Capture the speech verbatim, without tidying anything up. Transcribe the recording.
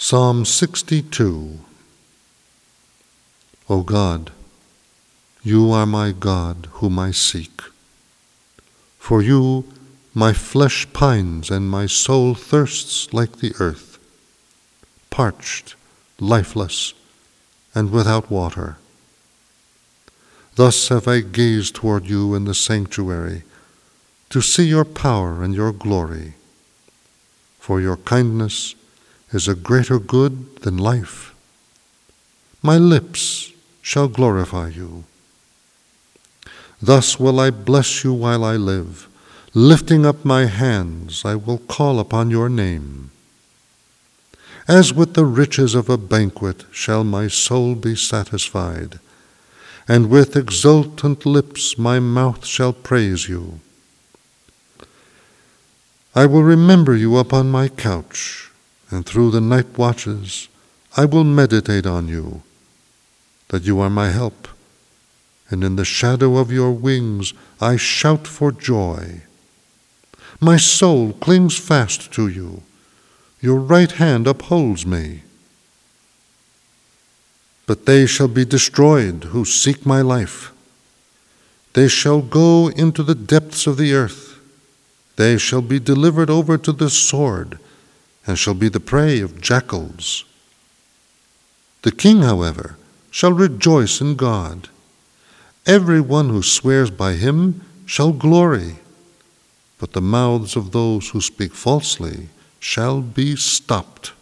Psalm sixty-two. O God, you are my God whom I seek. For you my flesh pines and my soul thirsts like the earth, parched, lifeless, and without water. Thus have I gazed toward you in the sanctuary, to see your power and your glory. For your kindness is a greater good than life. My lips shall glorify you. Thus will I bless you while I live. Lifting up my hands, I will call upon your name. As with the riches of a banquet shall my soul be satisfied, and with exultant lips my mouth shall praise you. I will remember you upon my couch, and through the night watches I will meditate on you, that you are my help, and in the shadow of your wings I shout for joy. My soul clings fast to you. Your right hand upholds me. But they shall be destroyed who seek my life. They shall go into the depths of the earth. They shall be delivered over to the sword, and shall be the prey of jackals. The king, however, shall rejoice in God. Every one who swears by him shall glory, but the mouths of those who speak falsely shall be stopped.